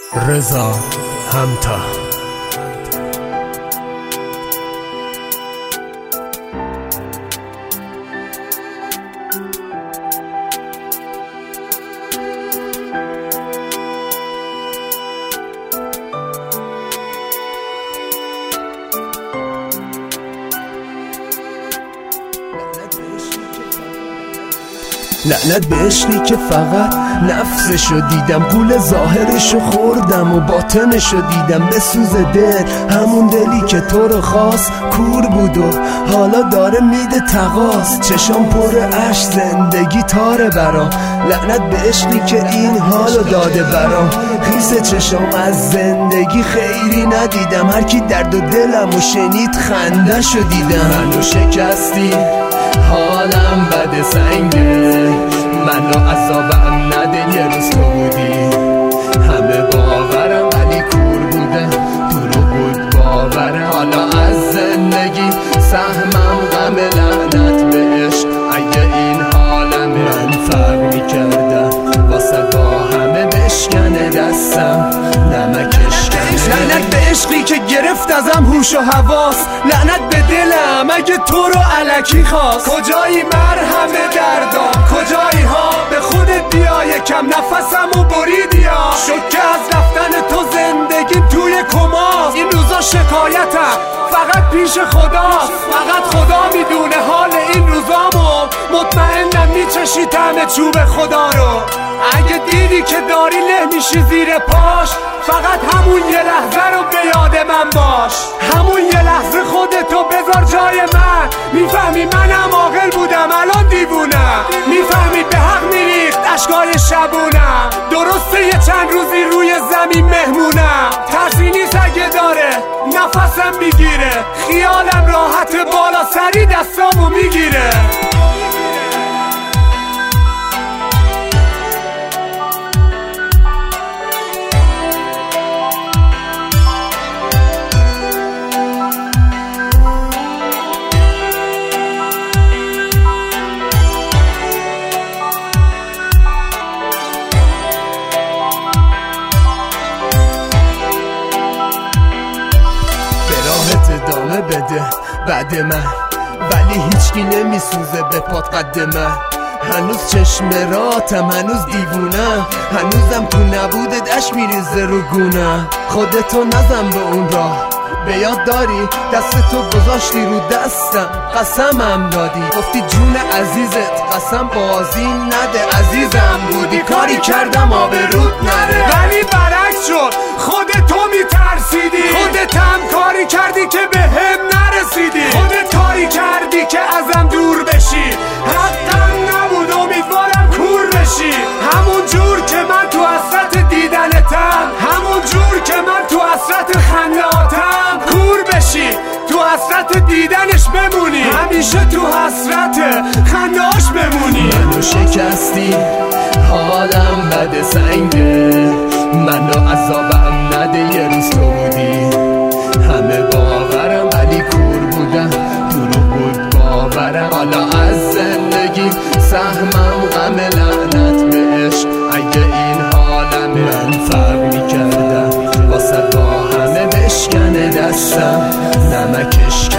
رضا همتا. لعنت به عشقی که فقط نفسشو دیدم، پول ظاهرشو خوردم و باطنشو دیدم. بسوز دل، همون دلی که تو رو خواست، کور بود و حالا داره میده تقاص. چشام پر اشک، زندگی تاره برام. لعنت به عشقی که این حالو داده برام. خیس چشام از زندگی خیری ندیدم. هر کی درد و دلمو شنید خنده‌شو دیدم. منو شکستی، حالم بد سنگه، منو عذابم نده. یه روز تو بودی، همه باورم ولی کور بودم، دروغ بود باورم. حالا از زندگی سهمم غم، لعنت به عشق اگه این حالم. من فرق میکردم واسه با همه بشکنه دستم، نمکش کنه. لعنت به عشقی که گرفت ازم هوش و حواس، لعنت به دلم اگه تو رو الکی خواست. کجایی مرهم دردام، کجایی ها؟ به خودت بیا، یکم نفسمو بریدی ها. شکه از رفتن تو زندگیم توی کماست. این روزا شکایتم فقط پیش خداست، فقط خدا میدونه حال این روزامو. مطمئنم میچشی طعم چوب خدا رو. اگه دیدی که داری له میشی زیر پاش، فقط همون یه لحظه رو به یاد من باش. همون یه لحظه خودتو بذار جای من. میفهمی منم عاقل بودم الان دیوونم. میفهمی به حق میریخت اشکای شبونم. درسته یه چند روزی روی زمین مهمونم، ترسی نیست اگه داره نفسم میگیره. خیالم راحت بالا سری دستامو میگیره. ادامه بده بعد من، ولی هیچکی نمیسوزه به پات قد من. هنوز چشم راتم، هنوز دیوونم، هنوزم تو نبودت اش میریزه رو گونم. خودتو نزن به اون راه، به یاد داری دستتو گذاشتی رو دستم، قسمم دادی گفتی جون عزیزت قسم بازی نده. عزیزم بودی کاری کردم آبروت نره، ولی برعکس شد. خودتو میترسیدی، خودتم کاری کردی که به هم نرسیدی. خودت کاری کردی که ازم دور بشی، حقم نبود امیدوارم کور بشی. همون جور که من تو حسرت دیدنتم، همون جور که من تو حسرت خنداتم. کور بشی، تو حسرت دیدنش بمونی، همیشه تو حسرت خنداش بمونی. منو شکستی، حالم بد سنگه، منو عذابم نده. یه روز تو بودی، همه باورم ولی کور بودم، دروغ بود باورم. حالا از زندگی سهمم غم، لعنت به عشق اگه این حالم. من فرق میکردم واسه با همه بشکنه دستم، نمکش